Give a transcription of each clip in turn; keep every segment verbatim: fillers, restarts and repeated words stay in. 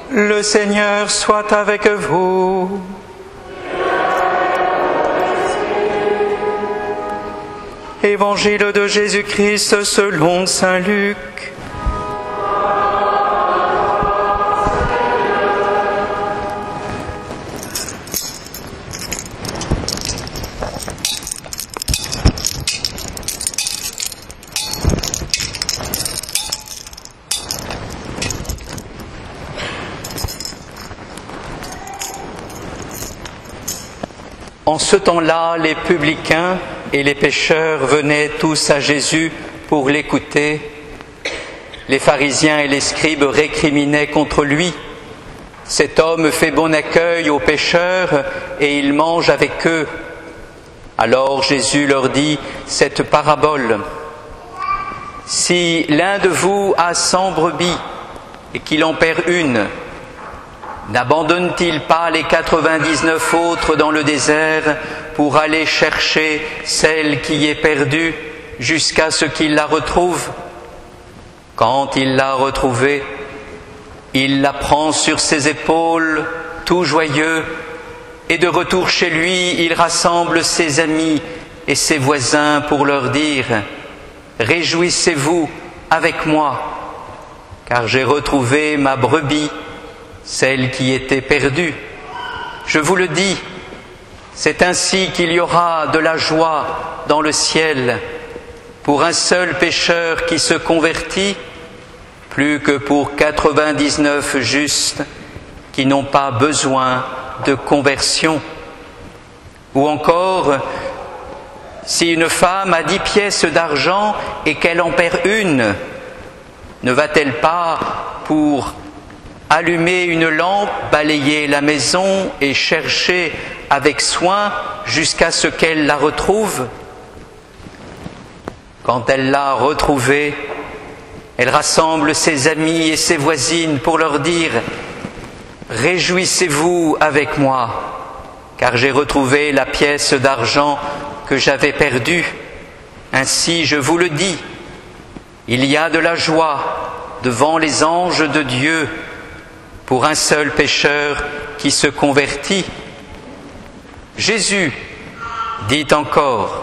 Le Seigneur soit avec vous. Évangile de Jésus-Christ selon saint Luc. En ce temps-là, les publicains et les pécheurs venaient tous à Jésus pour l'écouter. Les pharisiens et les scribes récriminaient contre lui. Cet homme fait bon accueil aux pécheurs et il mange avec eux. Alors Jésus leur dit cette parabole. Si l'un de vous a cent brebis et qu'il en perd une, n'abandonne-t-il pas les quatre-vingt-dix-neuf autres dans le désert pour aller chercher celle qui est perdue jusqu'à ce qu'il la retrouve? Quand il l'a retrouvée, il la prend sur ses épaules, tout joyeux, et de retour chez lui, il rassemble ses amis et ses voisins pour leur dire « Réjouissez-vous avec moi, car j'ai retrouvé ma brebis, celle qui était perdue. Je vous le dis, c'est ainsi qu'il y aura de la joie dans le ciel pour un seul pécheur qui se convertit, plus que pour quatre-vingt-dix-neuf justes qui n'ont pas besoin de conversion. Ou encore, si une femme a dix pièces d'argent et qu'elle en perd une, ne va-t-elle pas pour allumer une lampe, balayer la maison et chercher avec soin jusqu'à ce qu'elle la retrouve? Quand elle l'a retrouvée, elle rassemble ses amis et ses voisines pour leur dire « Réjouissez-vous avec moi, car j'ai retrouvé la pièce d'argent que j'avais perdue. Ainsi, je vous le dis, il y a de la joie devant les anges de Dieu pour un seul pécheur qui se convertit. » Jésus dit encore,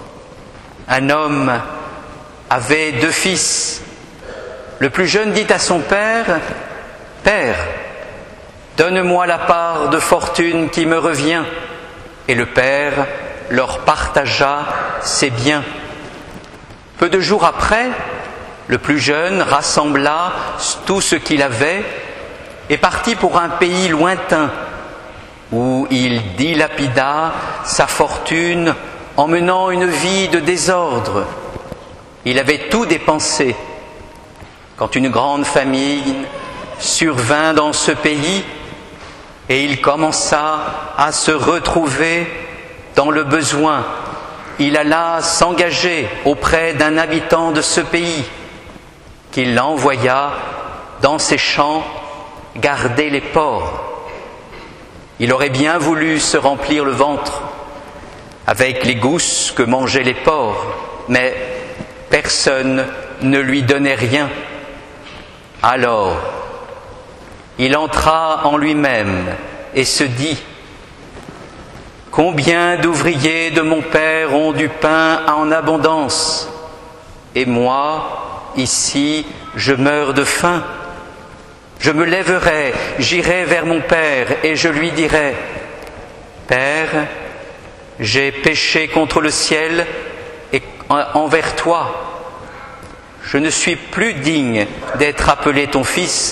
un homme avait deux fils. Le plus jeune dit à son père, « Père, donne-moi la part de fortune qui me revient. » Et le père leur partagea ses biens. Peu de jours après, le plus jeune rassembla tout ce qu'il avait et partit pour un pays lointain, où il dilapida sa fortune en menant une vie de désordre. Il avait tout dépensé. Quand une grande famine survint dans ce pays, et il commença à se retrouver dans le besoin, il alla s'engager auprès d'un habitant de ce pays, qu'il l'envoya dans ses champs garder les porcs. Il aurait bien voulu se remplir le ventre avec les gousses que mangeaient les porcs, mais personne ne lui donnait rien. Alors, il entra en lui-même et se dit « Combien d'ouvriers de mon père ont du pain en abondance, et moi, ici, je meurs de faim. Je me lèverai, j'irai vers mon père et je lui dirai « Père, j'ai péché contre le ciel et envers toi. Je ne suis plus digne d'être appelé ton fils.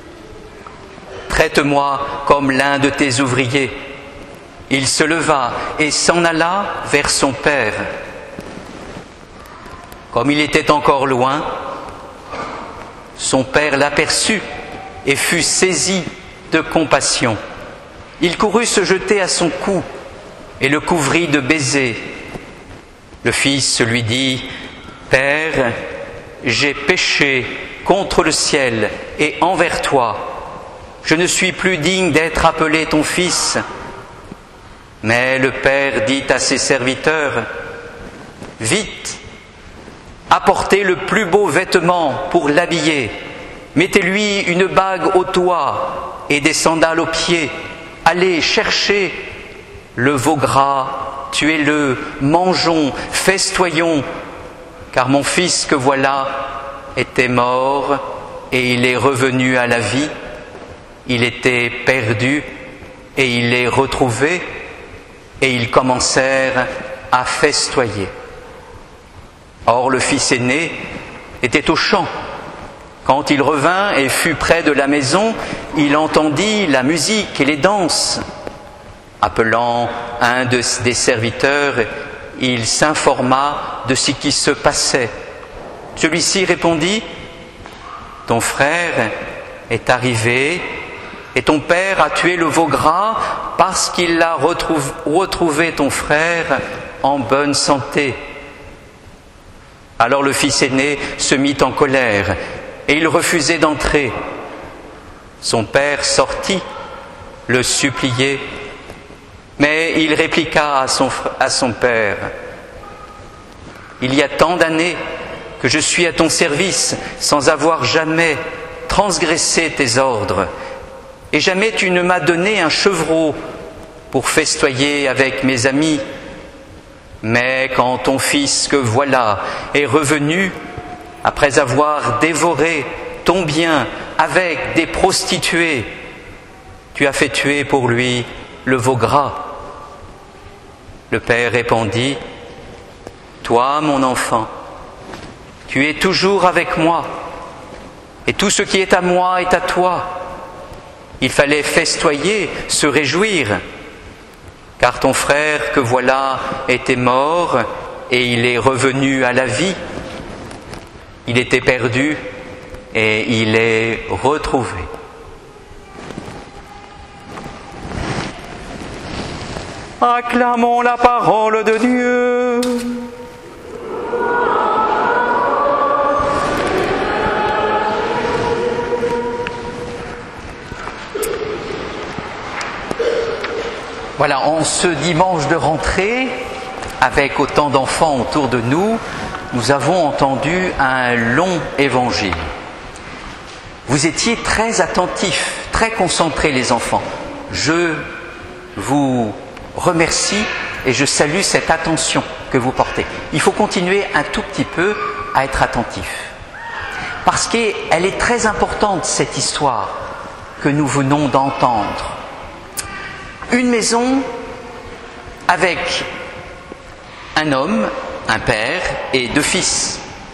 Traite-moi comme l'un de tes ouvriers. » Il se leva et s'en alla vers son père. Comme il était encore loin, son père l'aperçut et fut saisi de compassion. Il courut se jeter à son cou et le couvrit de baisers. Le fils lui dit « Père, j'ai péché contre le ciel et envers toi. Je ne suis plus digne d'être appelé ton fils. » Mais le père dit à ses serviteurs « Vite, apportez le plus beau vêtement pour l'habiller. Mettez-lui une bague au doigt et des sandales aux pieds. Allez, cherchez le veau gras, tuez-le, mangeons, festoyons, car mon fils que voilà était mort et il est revenu à la vie. Il était perdu et il est retrouvé, et ils commencèrent à festoyer. Or le fils aîné était aux champs. Quand il revint et fut près de la maison, il entendit la musique et les danses. Appelant un de, des serviteurs, il s'informa de ce qui se passait. Celui-ci répondit: « Ton frère est arrivé et ton père a tué le veau gras parce qu'il a retrouvé, retrouvé ton frère en bonne santé. » Alors le fils aîné se mit en colère et il refusait d'entrer. Son père sortit, le suppliait, mais il répliqua à son, à son père: « Il y a tant d'années que je suis à ton service sans avoir jamais transgressé tes ordres, et jamais tu ne m'as donné un chevreau pour festoyer avec mes amis. Mais quand ton fils que voilà est revenu, après avoir dévoré ton bien avec des prostituées, tu as fait tuer pour lui le veau gras. » Le père répondit: « Toi, mon enfant, tu es toujours avec moi, et tout ce qui est à moi est à toi. » Il fallait festoyer, se réjouir, car ton frère que voilà était mort et il est revenu à la vie. Il était perdu et il est retrouvé. Acclamons la parole de Dieu. Voilà, en ce dimanche de rentrée, avec autant d'enfants autour de nous, nous avons entendu un long évangile. Vous étiez très attentifs, très concentrés les enfants. Je vous remercie et je salue cette attention que vous portez. Il faut continuer un tout petit peu à être attentif. Parce qu'elle est très importante, cette histoire que nous venons d'entendre. Une maison avec un homme, un père et deux fils.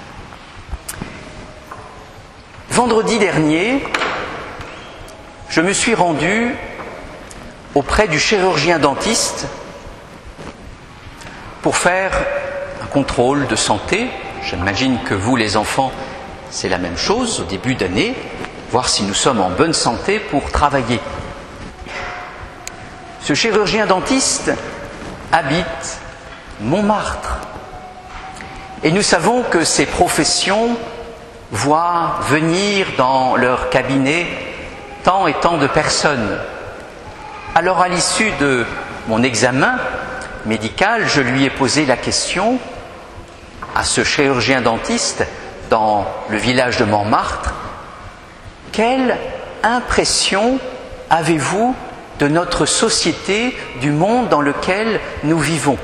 Vendredi dernier, je me suis rendu auprès du chirurgien dentiste pour faire un contrôle de santé. J'imagine que vous, les enfants, c'est la même chose au début d'année, voir si nous sommes en bonne santé pour travailler. Ce chirurgien dentiste habite Montmartre. Et nous savons que ces professions voient venir dans leur cabinet tant et tant de personnes. Alors à l'issue de mon examen médical, je lui ai posé la question à ce chirurgien dentiste dans le village de Montmartre: quelle impression avez-vous de notre société, du monde dans lequel nous vivons?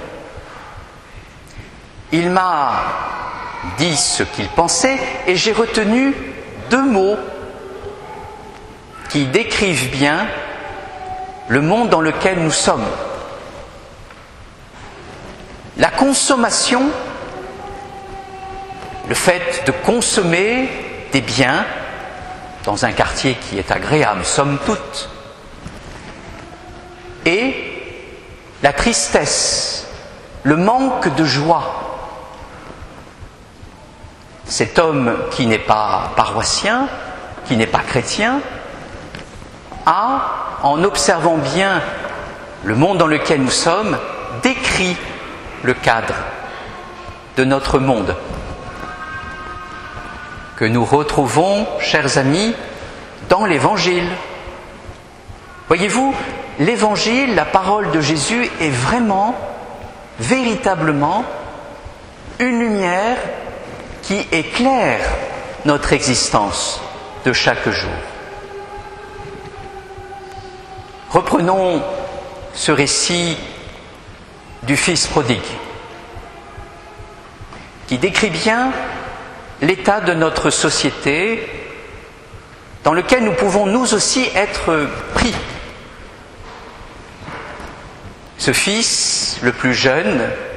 Il m'a dit ce qu'il pensait et j'ai retenu deux mots qui décrivent bien le monde dans lequel nous sommes. La consommation, le fait de consommer des biens dans un quartier qui est agréable, somme toute, et la tristesse, le manque de joie. Cet homme qui n'est pas paroissien, qui n'est pas chrétien, a, en observant bien le monde dans lequel nous sommes, décrit le cadre de notre monde, que nous retrouvons, chers amis, dans l'Évangile. Voyez-vous, l'Évangile, la parole de Jésus, est vraiment, véritablement, une lumière qui éclaire notre existence de chaque jour. Reprenons ce récit du Fils prodigue, qui décrit bien l'état de notre société dans lequel nous pouvons nous aussi être pris. Ce fils, le plus jeune,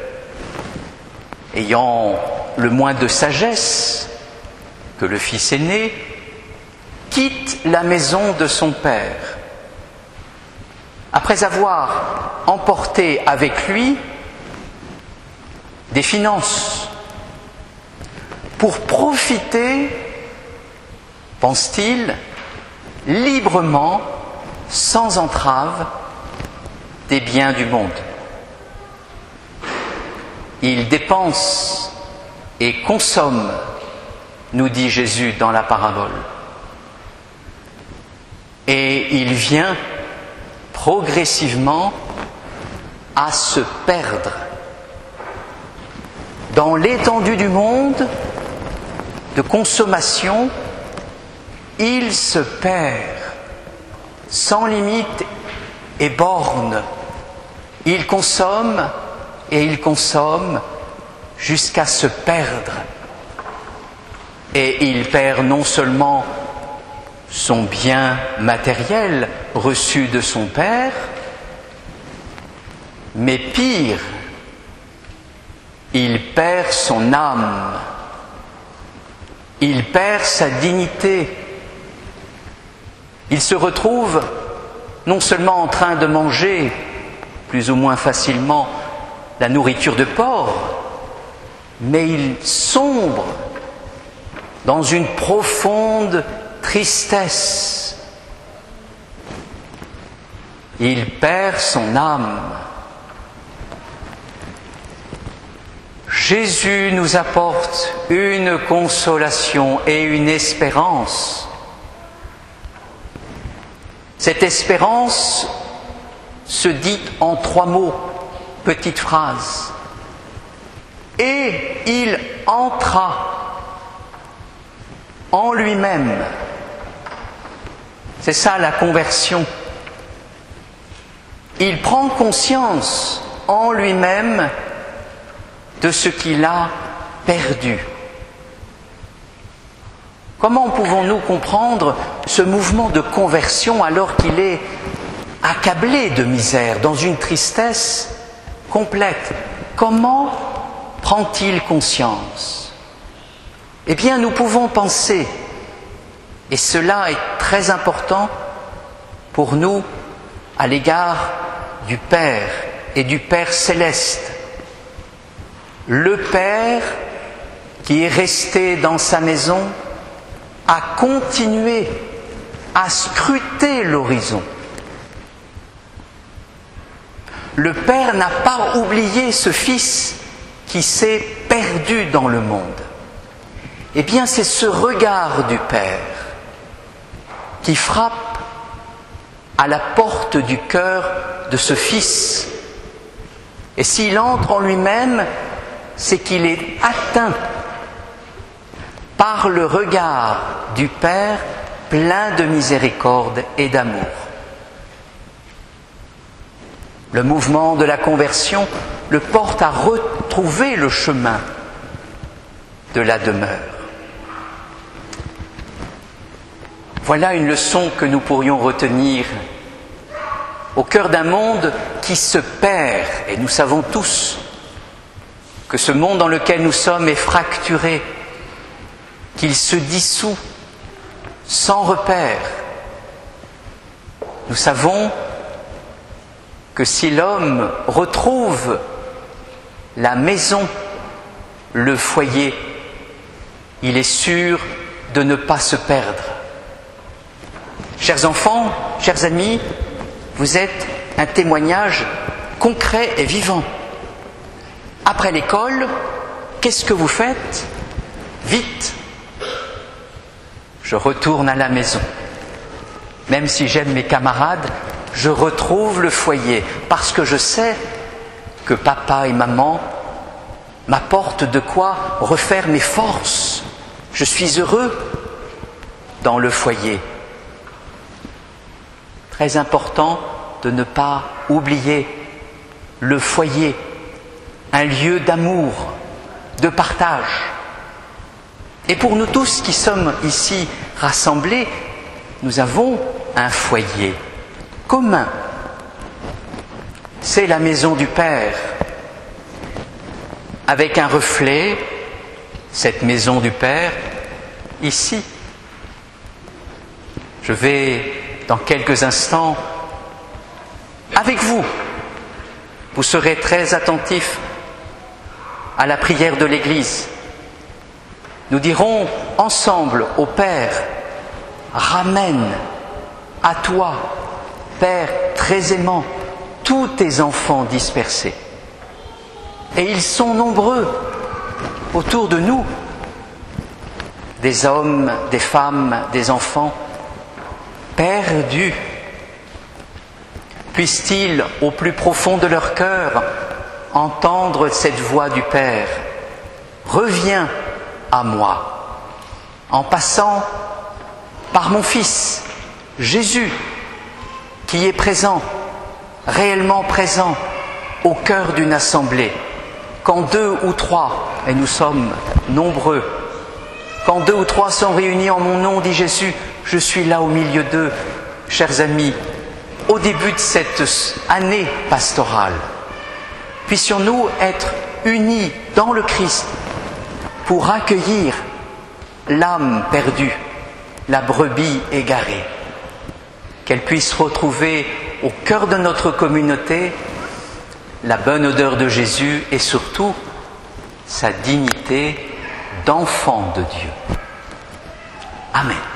ayant le moins de sagesse que le fils aîné, quitte la maison de son père, après avoir emporté avec lui des finances, pour profiter, pense-t-il, librement, sans entrave, des biens du monde. Il dépense et consomme, nous dit Jésus dans la parabole. Et il vient progressivement à se perdre dans l'étendue du monde de consommation. Il se perd sans limite et borne. Il consomme et il consomme jusqu'à se perdre. Et il perd non seulement son bien matériel reçu de son père, mais pire, il perd son âme, il perd sa dignité. Il se retrouve non seulement en train de manger plus ou moins facilement la nourriture de porc, mais il sombre dans une profonde tristesse. Il perd son âme. Jésus nous apporte une consolation et une espérance. Cette espérance se dit en trois mots, petite phrase. Et il entra en lui-même. C'est ça la conversion. Il prend conscience en lui-même de ce qu'il a perdu. Comment pouvons-nous comprendre ce mouvement de conversion alors qu'il est accablé de misère, dans une tristesse complète? Comment prend-il conscience? Eh bien, nous pouvons penser, et cela est très important pour nous à l'égard du Père et du Père céleste. Le Père qui est resté dans sa maison a continué à scruter l'horizon. Le Père n'a pas oublié ce Fils qui s'est perdu dans le monde. Eh bien, c'est ce regard du Père qui frappe à la porte du cœur de ce Fils. Et s'il entre en lui-même, c'est qu'il est atteint par le regard du Père plein de miséricorde et d'amour. Le mouvement de la conversion le porte à retrouver le chemin de la demeure. Voilà une leçon que nous pourrions retenir au cœur d'un monde qui se perd, et nous savons tous que ce monde dans lequel nous sommes est fracturé, qu'il se dissout sans repère. Nous savons que si l'homme retrouve la maison, le foyer, il est sûr de ne pas se perdre. Chers enfants, chers amis, vous êtes un témoignage concret et vivant. Après l'école, qu'est-ce que vous faites? Vite, je retourne à la maison. Même si j'aime mes camarades, je retrouve le foyer parce que je sais que papa et maman m'apportent de quoi refaire mes forces. Je suis heureux dans le foyer. Très important de ne pas oublier le foyer, un lieu d'amour, de partage. Et pour nous tous qui sommes ici rassemblés, nous avons un foyer commun. C'est la maison du Père, avec un reflet, cette maison du Père, ici. Je vais, dans quelques instants, avec vous, vous serez très attentifs à la prière de l'Église. Nous dirons ensemble au Père, ramène à toi, Père très aimant, tous tes enfants dispersés. Et ils sont nombreux autour de nous, des hommes, des femmes, des enfants, perdus. Puissent-ils, au plus profond de leur cœur, entendre cette voix du Père. Reviens à moi, en passant par mon Fils, Jésus, qui est présent, réellement présent, au cœur d'une assemblée. Quand deux ou trois, et nous sommes nombreux, quand deux ou trois sont réunis en mon nom, dit Jésus, je suis là au milieu d'eux. Chers amis, au début de cette année pastorale, puissions-nous être unis dans le Christ pour accueillir l'âme perdue, la brebis égarée, qu'elle puisse retrouver au cœur de notre communauté la bonne odeur de Jésus et surtout sa dignité d'enfant de Dieu. Amen.